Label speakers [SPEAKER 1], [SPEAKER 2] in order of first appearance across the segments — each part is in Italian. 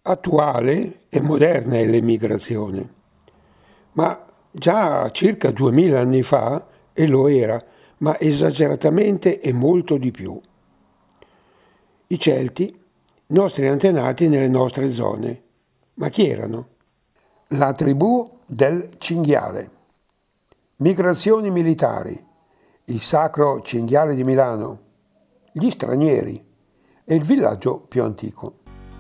[SPEAKER 1] Attuale e moderna è l'emigrazione, ma già circa 2000 anni fa e lo era, ma esageratamente e molto di più. I Celti, nostri antenati nelle nostre zone, ma chi erano?
[SPEAKER 2] La tribù del cinghiale. Migrazioni militari. Il Sacro Cinghiale di Milano. Gli stranieri. E il villaggio più antico.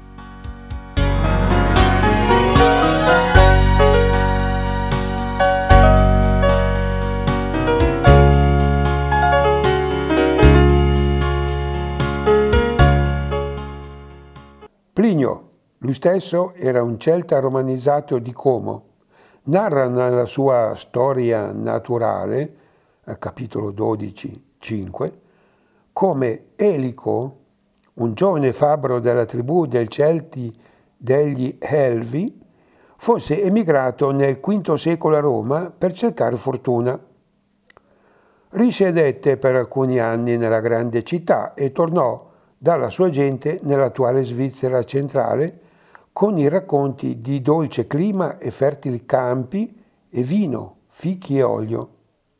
[SPEAKER 2] Plinio, lui stesso, era un celta romanizzato di Como. Narra nella sua Storia naturale, capitolo 12, 5, come Elico, un giovane fabbro della tribù dei Celti degli Elvi, fosse emigrato nel V secolo a Roma per cercare fortuna. Risiedette per alcuni anni nella grande città e tornò dalla sua gente nell'attuale Svizzera centrale con i racconti di dolce clima e fertili campi e vino, fichi e olio.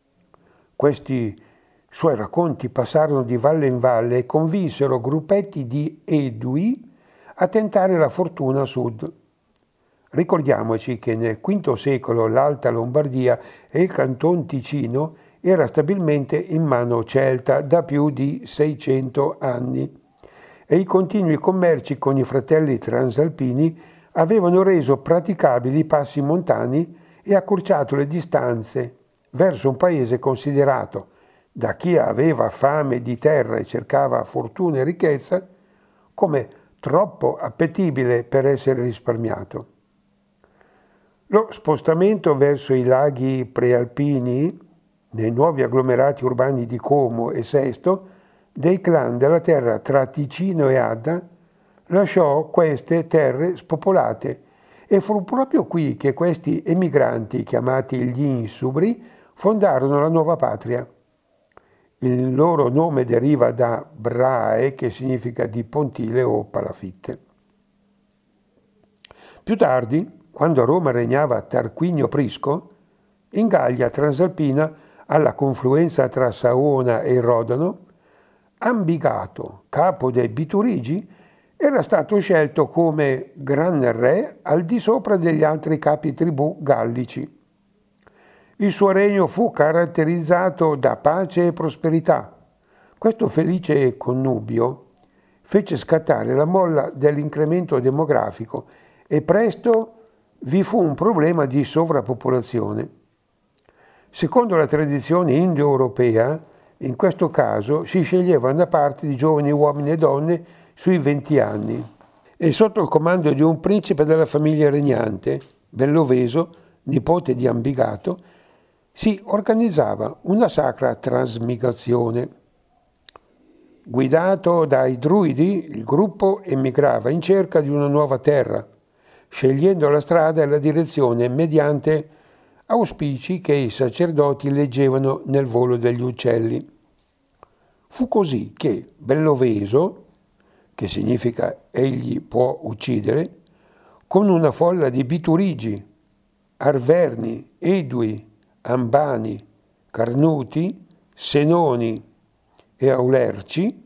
[SPEAKER 2] Questi suoi racconti passarono di valle in valle e convinsero gruppetti di Edui a tentare la fortuna a sud. Ricordiamoci che nel V secolo l'Alta Lombardia e il Canton Ticino era stabilmente in mano celta da più di 600 anni e i continui commerci con i fratelli transalpini avevano reso praticabili i passi montani e accorciato le distanze verso un paese considerato, da chi aveva fame di terra e cercava fortuna e ricchezza, come troppo appetibile per essere risparmiato. Lo spostamento verso i laghi prealpini, nei nuovi agglomerati urbani di Como e Sesto, dei clan della terra tra Ticino e Adda, lasciò queste terre spopolate e fu proprio qui che questi emigranti, chiamati gli Insubri, fondarono la nuova patria. Il loro nome deriva da Brae, che significa di pontile o palafitte. Più tardi, quando a Roma regnava Tarquinio Prisco, in Gallia Transalpina, alla confluenza tra Saona e Rodano, Ambigato, capo dei Biturigi, era stato scelto come gran re al di sopra degli altri capi tribù gallici. Il suo regno fu caratterizzato da pace e prosperità. Questo felice connubio fece scattare la molla dell'incremento demografico e presto vi fu un problema di sovrappopolazione. Secondo la tradizione indoeuropea, in questo caso si sceglieva una parte di giovani uomini e donne sui 20 anni e sotto il comando di un principe della famiglia regnante, Belloveso, nipote di Ambigato, si organizzava una sacra trasmigrazione. Guidato dai druidi, il gruppo emigrava in cerca di una nuova terra, scegliendo la strada e la direzione mediante auspici che i sacerdoti leggevano nel volo degli uccelli. Fu così che Belloveso, che significa egli può uccidere, con una folla di biturigi, arverni, edui, ambani, carnuti, senoni e aulerci,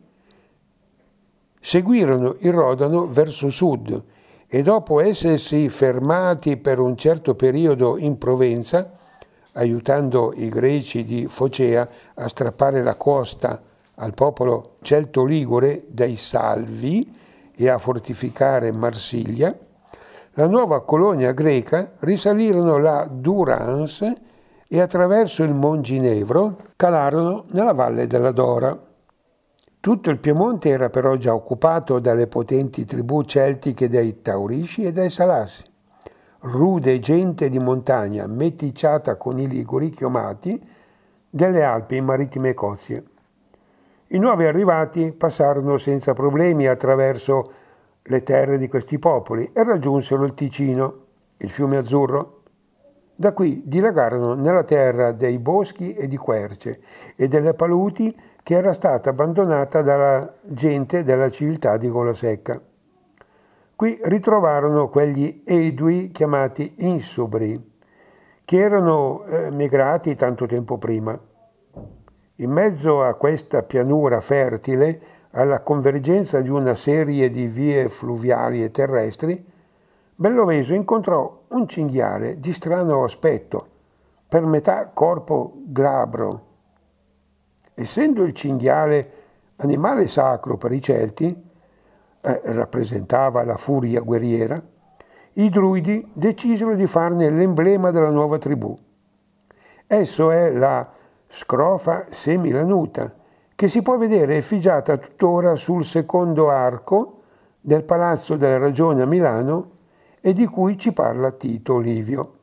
[SPEAKER 2] seguirono il Rodano verso sud e dopo essersi fermati per un certo periodo in Provenza, aiutando i greci di Focea a strappare la costa al popolo celto-ligure dei Salvi e a fortificare Marsiglia, la nuova colonia greca risalirono la Durance e attraverso il Monginevro calarono nella valle della Dora. Tutto il Piemonte era però già occupato dalle potenti tribù celtiche dei Taurisci e dei Salassi, rude gente di montagna meticciata con i Liguri chiomati delle Alpi in marittime cozie. I nuovi arrivati passarono senza problemi attraverso le terre di questi popoli e raggiunsero il Ticino, il fiume Azzurro. Da qui dilagarono nella terra dei boschi e di querce e delle paludi che era stata abbandonata dalla gente della civiltà di Gola Secca. Qui ritrovarono quegli edui chiamati insubri, che erano migrati tanto tempo prima. In mezzo a questa pianura fertile, alla convergenza di una serie di vie fluviali e terrestri, Belloveso incontrò un cinghiale di strano aspetto, per metà corpo glabro. Essendo il cinghiale animale sacro per i Celti, rappresentava la furia guerriera, i druidi decisero di farne l'emblema della nuova tribù. Esso è la scrofa semilanuta, che si può vedere effigiata tuttora sul secondo arco del Palazzo della Ragione a Milano e di cui ci parla Tito Livio.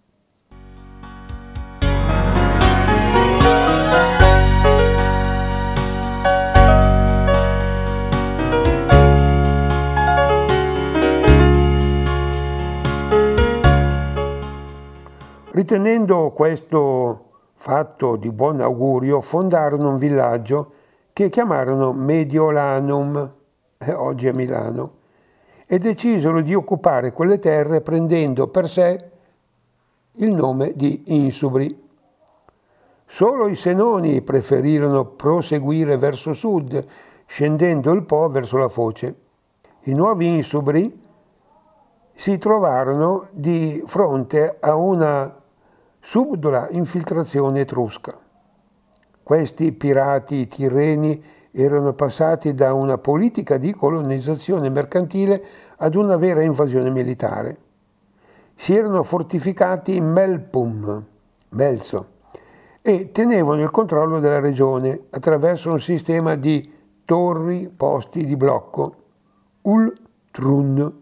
[SPEAKER 2] Ritenendo questo fatto di buon augurio, fondarono un villaggio che chiamarono Mediolanum, oggi a Milano, e decisero di occupare quelle terre prendendo per sé il nome di Insubri. Solo i Senoni preferirono proseguire verso sud, scendendo il Po verso la foce. I nuovi Insubri si trovarono di fronte a una subdola infiltrazione etrusca. Questi pirati tirreni erano passati da una politica di colonizzazione mercantile ad una vera invasione militare. Si erano fortificati in Melpum, Melso, e tenevano il controllo della regione attraverso un sistema di torri posti di blocco, Ultrun,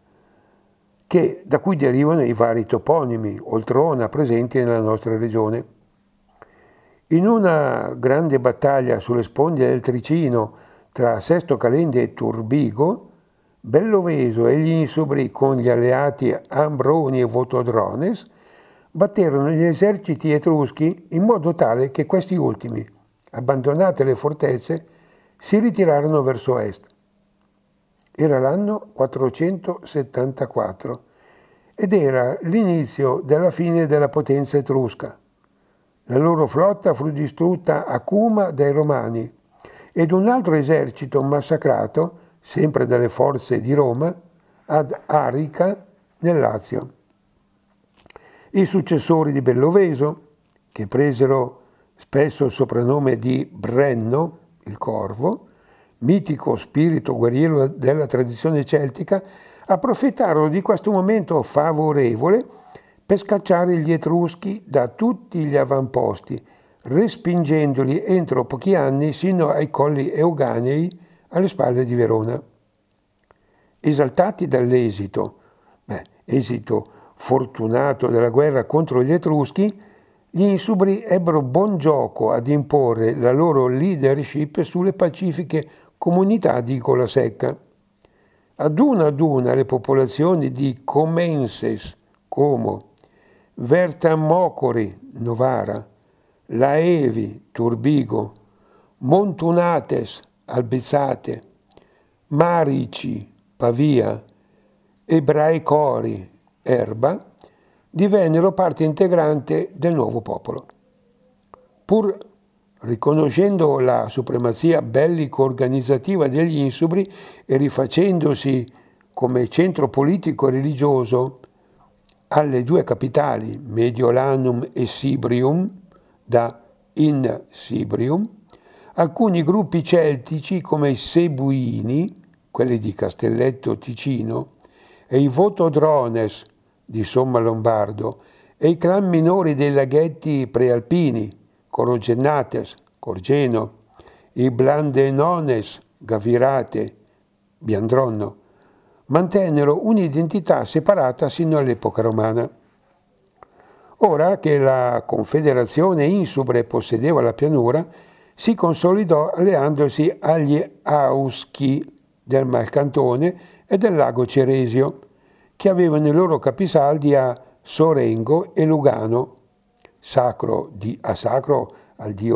[SPEAKER 2] da cui derivano i vari toponimi, Oltrona, presenti nella nostra regione. In una grande battaglia sulle sponde del Tricino tra Sesto Calende e Turbigo, Belloveso e gli Insubri con gli alleati Ambroni e Votodrones batterono gli eserciti etruschi in modo tale che questi ultimi, abbandonate le fortezze, si ritirarono verso est. Era l'anno 474 ed era l'inizio della fine della potenza etrusca. La loro flotta fu distrutta a Cuma dai Romani ed un altro esercito massacrato, sempre dalle forze di Roma, ad Arica nel Lazio. I successori di Belloveso, che presero spesso il soprannome di Brenno, il corvo, mitico spirito guerriero della tradizione celtica, approfittarono di questo momento favorevole per scacciare gli Etruschi da tutti gli avamposti, respingendoli entro pochi anni sino ai colli Euganei alle spalle di Verona. Esaltati dall'esito, esito fortunato della guerra contro gli Etruschi, gli Insubri ebbero buon gioco ad imporre la loro leadership sulle pacifiche comunità di Colasecca. Ad una le popolazioni di Comenses, Como, Vertamocori, Novara, Laevi, Turbigo, Montunates, Albizate, Marici, Pavia, Ebraicori, Erba, divennero parte integrante del nuovo popolo. Pur riconoscendo la supremazia bellico-organizzativa degli Insubri e rifacendosi come centro politico e religioso alle due capitali, Mediolanum e Sibrium, da In Sibrium, alcuni gruppi celtici come i Sebuini, quelli di Castelletto Ticino, e i Votodrones di Somma Lombardo, e i clan minori dei laghetti prealpini, Corogennates, Corgeno, i Blandenones, Gavirate, Biandronno, mantennero un'identità separata sino all'epoca romana. Ora che la Confederazione Insubre possedeva la pianura, si consolidò alleandosi agli Auschi del Marcantone e del lago Ceresio, che avevano i loro capisaldi a Sorengo e Lugano, sacro al dio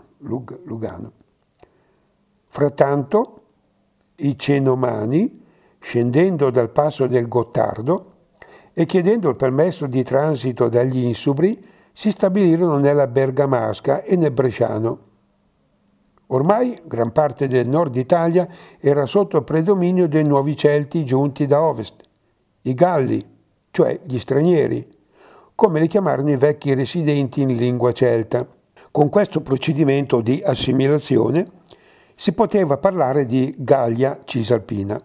[SPEAKER 2] Lugano. Frattanto, i Cenomani scendendo dal passo del Gottardo e chiedendo il permesso di transito dagli Insubri, si stabilirono nella Bergamasca e nel Bresciano. Ormai gran parte del nord Italia era sotto il predominio dei nuovi Celti giunti da ovest, i Galli, cioè gli stranieri, come li chiamarono i vecchi residenti in lingua celta. Con questo procedimento di assimilazione si poteva parlare di Gallia Cisalpina.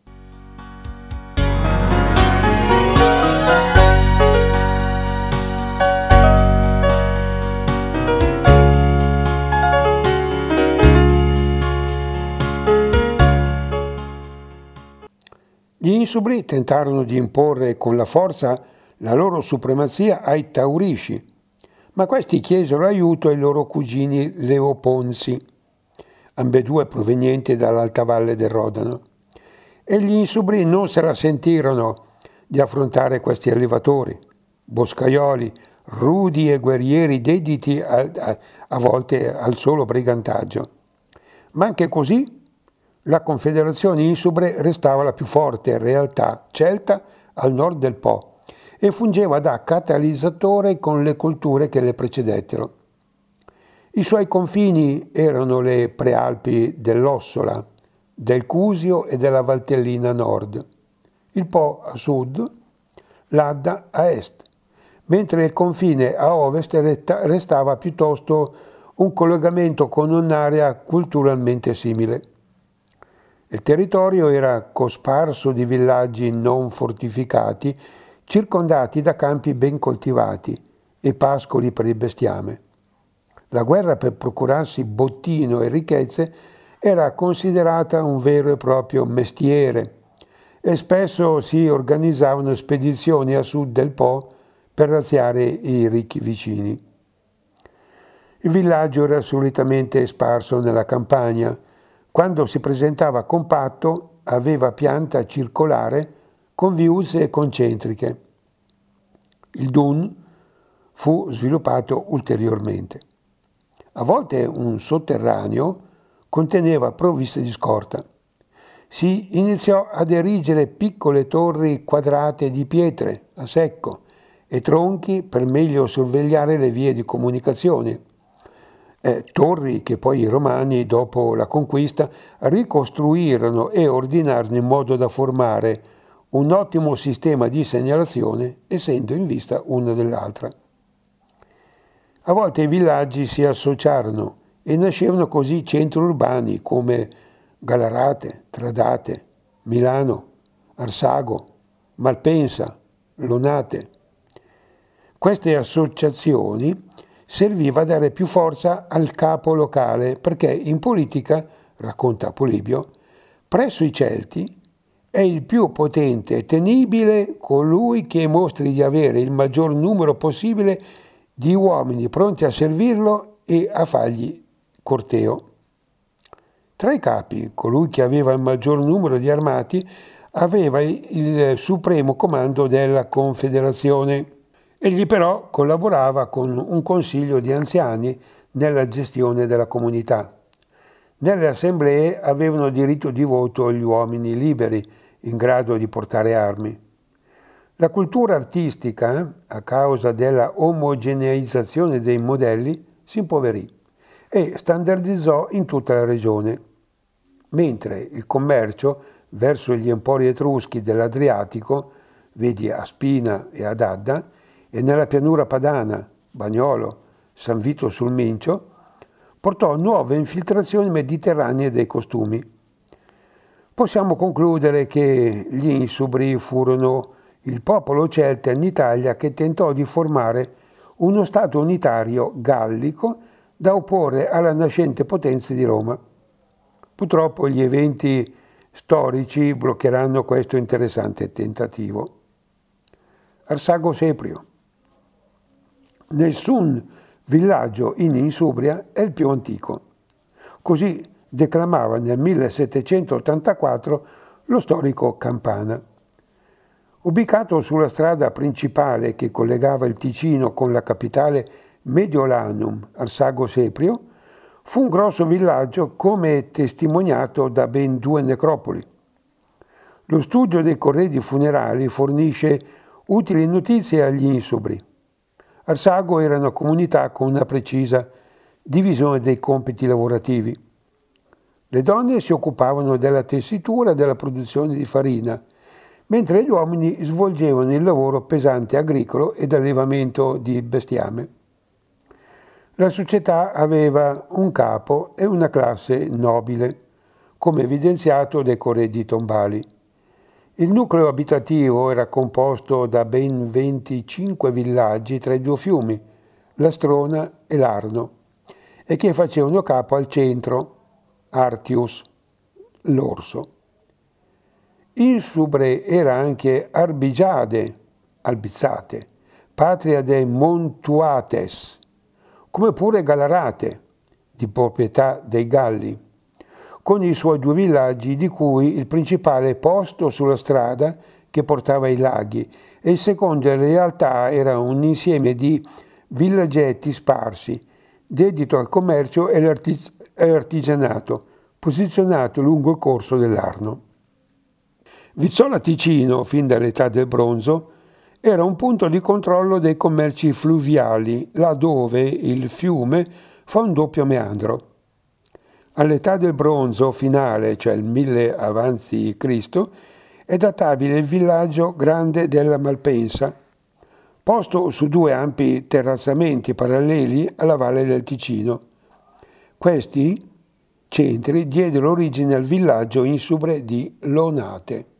[SPEAKER 2] Gli Insubri tentarono di imporre con la forza la loro supremazia ai Taurici, ma questi chiesero aiuto ai loro cugini Leoponsi, ambedue provenienti dall'alta valle del Rodano, e gli Insubri non se la sentirono di affrontare questi allevatori, boscaioli, rudi e guerrieri dediti a volte al solo brigantaggio. Ma anche così la Confederazione Insubre restava la più forte realtà celta al nord del Po e fungeva da catalizzatore con le culture che le precedettero. I suoi confini erano le prealpi dell'Ossola, del Cusio e della Valtellina a nord, il Po a sud, l'Adda a est, mentre il confine a ovest restava piuttosto un collegamento con un'area culturalmente simile. Il territorio era cosparso di villaggi non fortificati, circondati da campi ben coltivati e pascoli per il bestiame. La guerra per procurarsi bottino e ricchezze era considerata un vero e proprio mestiere e spesso si organizzavano spedizioni a sud del Po per razziare i ricchi vicini. Il villaggio era solitamente sparso nella campagna. Quando si presentava compatto aveva pianta circolare con viuzze concentriche. Il dun fu sviluppato ulteriormente. A volte un sotterraneo conteneva provviste di scorta. Si iniziò ad erigere piccole torri quadrate di pietre a secco e tronchi per meglio sorvegliare le vie di comunicazione. Torri che poi i romani, dopo la conquista, ricostruirono e ordinarono in modo da formare un ottimo sistema di segnalazione, essendo in vista una dell'altra. A volte i villaggi si associarono e nascevano così centri urbani come Galarate, Tradate, Milano, Arsago, Malpensa, Lonate. Queste associazioni serviva a dare più forza al capo locale perché in politica, racconta Polibio, presso i Celti è il più potente e tenibile colui che mostri di avere il maggior numero possibile di uomini pronti a servirlo e a fargli corteo. Tra i capi, colui che aveva il maggior numero di armati aveva il supremo comando della Confederazione. Egli però collaborava con un consiglio di anziani nella gestione della comunità. Nelle assemblee avevano diritto di voto gli uomini liberi, in grado di portare armi. La cultura artistica, a causa della omogeneizzazione dei modelli, si impoverì e standardizzò in tutta la regione, mentre il commercio verso gli empori etruschi dell'Adriatico, vedi a Spina e ad Adda, e nella pianura padana, Bagnolo, San Vito sul Mincio, portò nuove infiltrazioni mediterranee dei costumi. Possiamo concludere che gli Insubri furono il popolo celta in Italia che tentò di formare uno stato unitario gallico da opporre alla nascente potenza di Roma. Purtroppo gli eventi storici bloccheranno questo interessante tentativo. Arsago Seprio. Nessun villaggio in Insubria è il più antico. Così declamava nel 1784 lo storico Campana. Ubicato sulla strada principale che collegava il Ticino con la capitale Mediolanum, Arsago Seprio, fu un grosso villaggio come testimoniato da ben 2 necropoli. Lo studio dei corredi funerali fornisce utili notizie agli insubri. Arsago era una comunità con una precisa divisione dei compiti lavorativi. Le donne si occupavano della tessitura e della produzione di farina, mentre gli uomini svolgevano il lavoro pesante agricolo ed allevamento di bestiame. La società aveva un capo e una classe nobile, come evidenziato dai corredi tombali. Il nucleo abitativo era composto da ben 25 villaggi tra i due fiumi, la Strona e l'Arno, e che facevano capo al centro, Artius, l'orso. Insubre era anche Arbigiade, Albizzate, patria dei Montuates, come pure Galarate, di proprietà dei Galli, con i suoi due villaggi, di cui il principale è posto sulla strada che portava ai laghi e il secondo in realtà era un insieme di villaggetti sparsi, dedito al commercio e all'artigianato, posizionato lungo il corso dell'Arno. Vizzola Ticino, fin dall'età del bronzo, era un punto di controllo dei commerci fluviali, laddove il fiume fa un doppio meandro. All'età del bronzo finale, cioè il 1000 a.C., è databile il villaggio grande della Malpensa, posto su due ampi terrazzamenti paralleli alla valle del Ticino. Questi centri diedero origine al villaggio insubre di Lonate.